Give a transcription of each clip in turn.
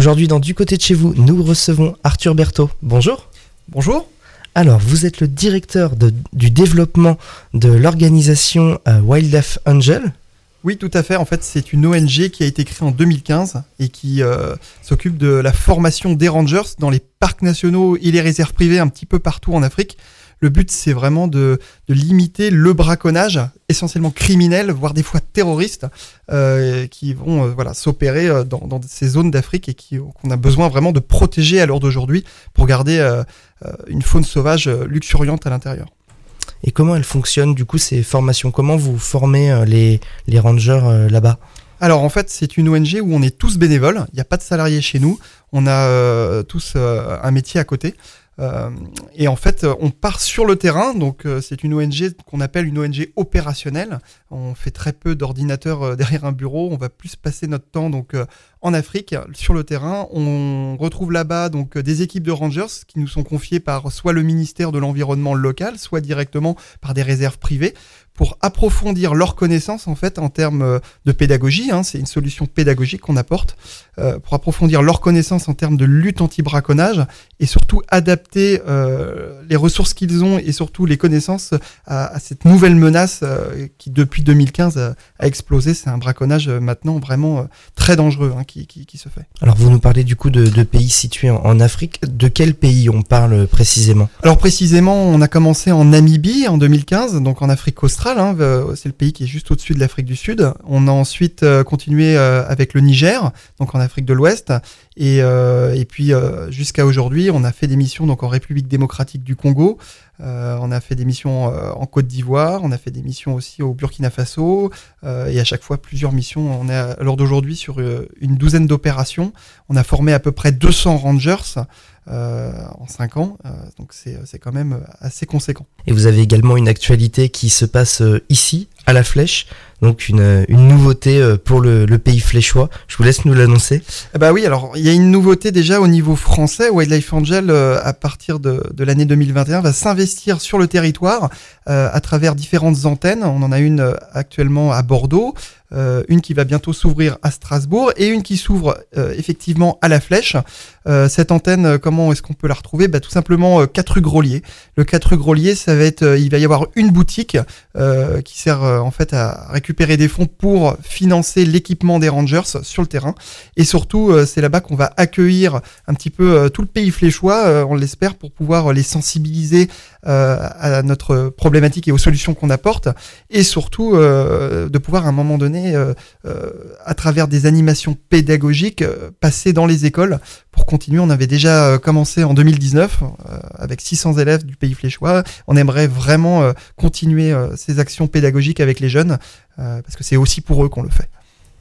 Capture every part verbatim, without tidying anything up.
Aujourd'hui, dans Du côté de chez vous, nous recevons Arthur Berthaud. Bonjour. Bonjour. Alors, vous êtes le directeur de, du développement de l'organisation euh, Wildlife Angel. Oui, tout à fait. En fait, c'est une O N G qui a été créée en deux mille quinze et qui euh, s'occupe de la formation des rangers dans les parcs nationaux et les réserves privées un petit peu partout en Afrique. Le but, c'est vraiment de, de limiter le braconnage, essentiellement criminel, voire des fois terroriste, euh, qui vont euh, voilà, s'opérer euh, dans, dans ces zones d'Afrique et qui, qu'on a besoin vraiment de protéger à l'heure d'aujourd'hui pour garder euh, euh, une faune sauvage euh, luxuriante à l'intérieur. Et comment elles fonctionnent, du coup, ces formations ? Comment vous formez euh, les, les rangers euh, là-bas ? Alors en fait, c'est une O N G où on est tous bénévoles, il n'y a pas de salariés chez nous, on a euh, tous euh, un métier à côté. Euh, et en fait, on part sur le terrain, donc euh, c'est une O N G qu'on appelle une O N G opérationnelle. On fait très peu d'ordinateurs euh, derrière un bureau, on va plus passer notre temps donc euh, en Afrique, sur le terrain. On retrouve là-bas donc des équipes de rangers qui nous sont confiées par soit le ministère de l'Environnement local, soit directement par des réserves privées, pour approfondir leurs connaissances en fait en termes de pédagogie. Hein, c'est une solution pédagogique qu'on apporte euh, pour approfondir leurs connaissances en termes de lutte anti-braconnage et surtout adapter euh, les ressources qu'ils ont et surtout les connaissances à, à cette nouvelle menace euh, qui depuis deux mille quinze a, a explosé. C'est un braconnage euh, maintenant vraiment euh, très dangereux hein, qui, qui, qui se fait. Alors vous nous parlez du coup de, de pays situés en, en Afrique. De quel pays on parle précisément ? Alors précisément, on a commencé en Namibie en deux mille quinze, donc en Afrique australe. Hein, c'est le pays qui est juste au-dessus de l'Afrique du Sud. On a ensuite euh, continué euh, avec le Niger, donc en Afrique de l'Ouest, et, euh, et puis euh, jusqu'à aujourd'hui, on a fait des missions donc en République démocratique du Congo. Euh, on a fait des missions euh, en Côte d'Ivoire, on a fait des missions aussi au Burkina Faso, euh, et à chaque fois plusieurs missions. On est à l'heure d'aujourd'hui sur euh, une douzaine d'opérations. On a formé à peu près deux cents rangers euh, en cinq ans, euh, donc c'est, c'est quand même assez conséquent. Et vous avez également une actualité qui se passe euh, ici, à La Flèche, donc une, une nouveauté euh, pour le, le pays fléchois. Je vous laisse nous l'annoncer. Eh bah oui, alors il y a une nouveauté déjà au niveau français. Wildlife Angel, euh, à partir de, de l'année deux mille vingt et un, va s'investir sur le territoire euh, à travers différentes antennes. On en a une euh, actuellement à Bordeaux, euh, une qui va bientôt s'ouvrir à Strasbourg et une qui s'ouvre euh, effectivement à La Flèche. Euh, cette antenne, euh, comment est-ce qu'on peut la retrouver ? Bah, tout simplement euh, quatre rue Grolier. Le quatre rue Grolier, ça va être, euh, il va y avoir une boutique euh, qui sert euh, en fait à récupérer des fonds pour financer l'équipement des rangers sur le terrain. Et surtout, euh, c'est là-bas qu'on va accueillir un petit peu euh, tout le pays fléchois, euh, on l'espère, pour pouvoir les sensibiliser euh, à notre problématique et aux solutions qu'on apporte. Et surtout, euh, de pouvoir à un moment donné, euh, euh, à travers des animations pédagogiques, euh, passer dans les écoles pour continuer. On avait déjà euh, commencé en deux mille dix-neuf euh, avec six cents élèves du pays fléchois. On aimerait vraiment euh, continuer euh, ces actions pédagogiques avec les jeunes euh, parce que c'est aussi pour eux qu'on le fait.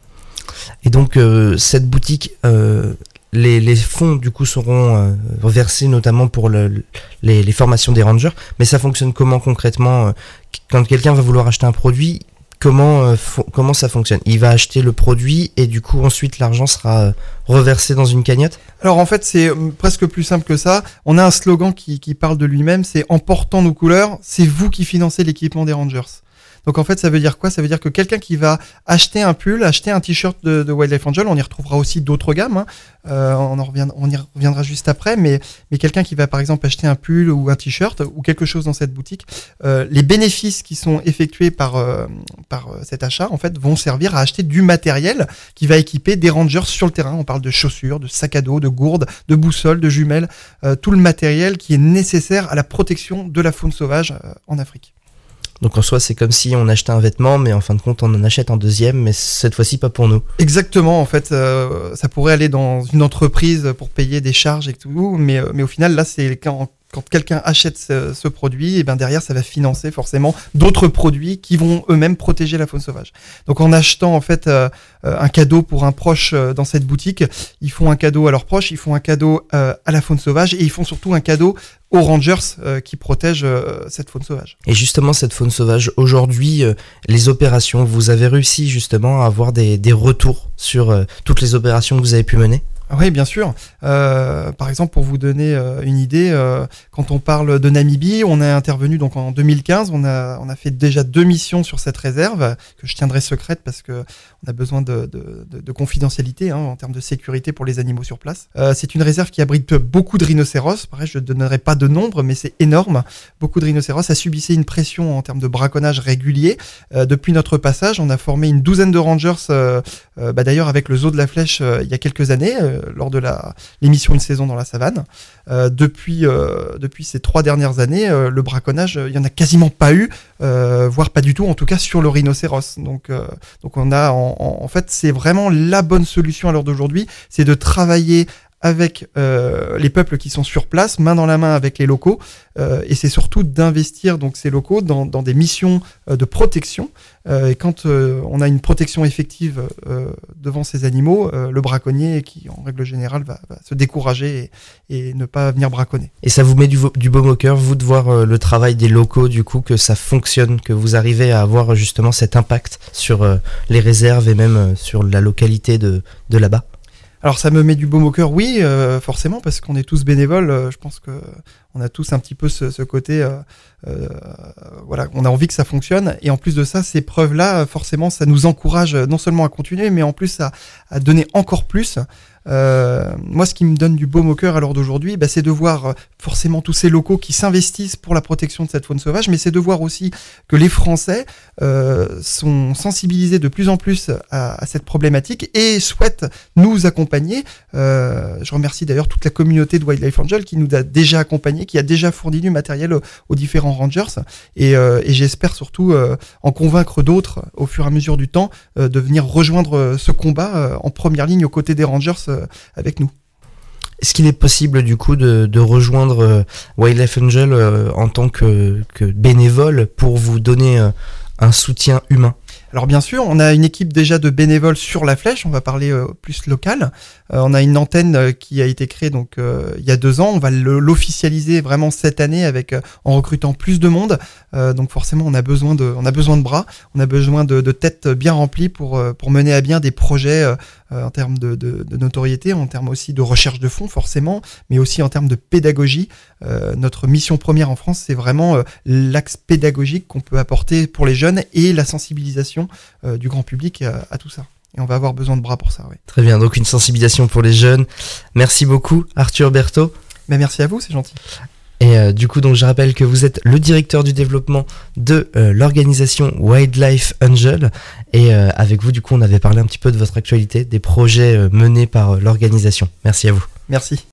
Et donc euh, cette boutique, euh, les, les fonds du coup seront euh, versés notamment pour le, les, les formations des rangers, mais ça fonctionne comment concrètement euh, quand quelqu'un va vouloir acheter un produit? Comment, euh, fo- comment ça fonctionne ? Il va acheter le produit et du coup ensuite l'argent sera euh, reversé dans une cagnotte ? Alors en fait c'est presque plus simple que ça. On a un slogan qui, qui parle de lui-même, c'est « En portant nos couleurs, c'est vous qui financez l'équipement des rangers ». Donc en fait ça veut dire quoi ? Ça veut dire que quelqu'un qui va acheter un pull, acheter un t-shirt de, de Wildlife Angel, on y retrouvera aussi d'autres gammes, hein. euh, on, en revient, on y reviendra juste après, mais, mais quelqu'un qui va par exemple acheter un pull ou un t-shirt ou quelque chose dans cette boutique, euh, les bénéfices qui sont effectués par, euh, par euh, cet achat en fait vont servir à acheter du matériel qui va équiper des rangers sur le terrain. On parle de chaussures, de sacs à dos, de gourdes, de boussoles, de jumelles, euh, tout le matériel qui est nécessaire à la protection de la faune sauvage euh, en Afrique. Donc en soi c'est comme si on achetait un vêtement mais en fin de compte on en achète un deuxième mais cette fois-ci pas pour nous. Exactement, en fait euh, ça pourrait aller dans une entreprise pour payer des charges et tout, mais, mais au final là c'est quand, quand quelqu'un achète ce, ce produit, et ben derrière ça va financer forcément d'autres produits qui vont eux-mêmes protéger la faune sauvage. Donc en achetant en fait euh, un cadeau pour un proche euh, dans cette boutique, ils font un cadeau à leurs proches, ils font un cadeau euh, à la faune sauvage et ils font surtout un cadeau aux rangers euh, qui protègent euh, cette faune sauvage. Et justement cette faune sauvage, aujourd'hui euh, les opérations, vous avez réussi justement à avoir des, des retours sur euh, toutes les opérations que vous avez pu mener ? Oui, bien sûr. Euh, par exemple, pour vous donner euh, une idée, euh, quand on parle de Namibie, on est intervenu donc en deux mille quinze. On a on a fait déjà deux missions sur cette réserve que je tiendrai secrète parce que on a besoin de de, de, de confidentialité hein, en termes de sécurité pour les animaux sur place. Euh, c'est une réserve qui abrite beaucoup de rhinocéros. Pareil, je ne donnerai pas de nombre, mais c'est énorme. Beaucoup de rhinocéros. Ça subissait une pression en termes de braconnage régulier. Euh, depuis notre passage, on a formé une douzaine de rangers. Euh, euh, bah, d'ailleurs, avec le Zoo de la Flèche, euh, il y a quelques années. Euh, lors de la, l'émission Une saison dans la savane. Euh, depuis, euh, depuis ces trois dernières années, euh, le braconnage, il n'y en a quasiment pas eu, euh, voire pas du tout, en tout cas sur le rhinocéros. Donc, euh, donc on a, en, en, en fait, c'est vraiment la bonne solution à l'heure d'aujourd'hui, c'est de travailler avec euh, les peuples qui sont sur place, main dans la main avec les locaux, euh, et c'est surtout d'investir donc ces locaux dans, dans des missions euh, de protection. Euh, et quand euh, on a une protection effective euh, devant ces animaux, euh, le braconnier, qui en règle générale va, va se décourager et, et ne pas venir braconner. Et ça vous met du, du baume au cœur, vous, de voir euh, le travail des locaux, du coup, que ça fonctionne, que vous arrivez à avoir justement cet impact sur euh, les réserves et même euh, sur la localité de, de là-bas. Alors ça me met du baume au cœur, oui, euh, forcément, parce qu'on est tous bénévoles. Euh, je pense que on a tous un petit peu ce, ce côté, euh, euh, voilà, on a envie que ça fonctionne. Et en plus de ça, ces preuves-là, forcément, ça nous encourage non seulement à continuer, mais en plus à, à donner encore plus. Euh, moi, ce qui me donne du baume au cœur à l'heure d'aujourd'hui, bah, c'est de voir euh, forcément tous ces locaux qui s'investissent pour la protection de cette faune sauvage, mais c'est de voir aussi que les Français euh, sont sensibilisés de plus en plus à, à cette problématique et souhaitent nous accompagner. Euh, je remercie d'ailleurs toute la communauté de Wildlife Angel qui nous a déjà accompagnés, qui a déjà fourni du matériel aux, aux différents rangers, et, euh, et j'espère surtout euh, en convaincre d'autres au fur et à mesure du temps euh, de venir rejoindre ce combat euh, en première ligne aux côtés des rangers avec nous. Est-ce qu'il est possible du coup de, de rejoindre euh, Wildlife Angel euh, en tant que, que bénévole pour vous donner euh, un soutien humain ? Alors bien sûr, on a une équipe déjà de bénévoles sur la Flèche, on va parler euh, plus local. Euh, on a une antenne euh, qui a été créée donc euh, il y a deux ans, on va le, l'officialiser vraiment cette année avec euh, en recrutant plus de monde. Euh, donc forcément, on a besoin de, on a besoin de bras, on a besoin de, de têtes bien remplies pour euh, pour mener à bien des projets euh, en termes de, de, de notoriété, en termes aussi de recherche de fonds forcément, mais aussi en termes de pédagogie. Euh, notre mission première en France, c'est vraiment euh, l'axe pédagogique qu'on peut apporter pour les jeunes et la sensibilisation euh, du grand public à, à tout ça. Et on va avoir besoin de bras pour ça, oui. Très bien, donc une sensibilisation pour les jeunes. Merci beaucoup, Arthur Berthaud. Mais merci à vous, c'est gentil. Et euh, du coup, donc je rappelle que vous êtes le directeur du développement de euh, l'organisation Wildlife Angel. Et euh, avec vous, du coup, on avait parlé un petit peu de votre actualité, des projets euh, menés par euh, l'organisation. Merci à vous. Merci.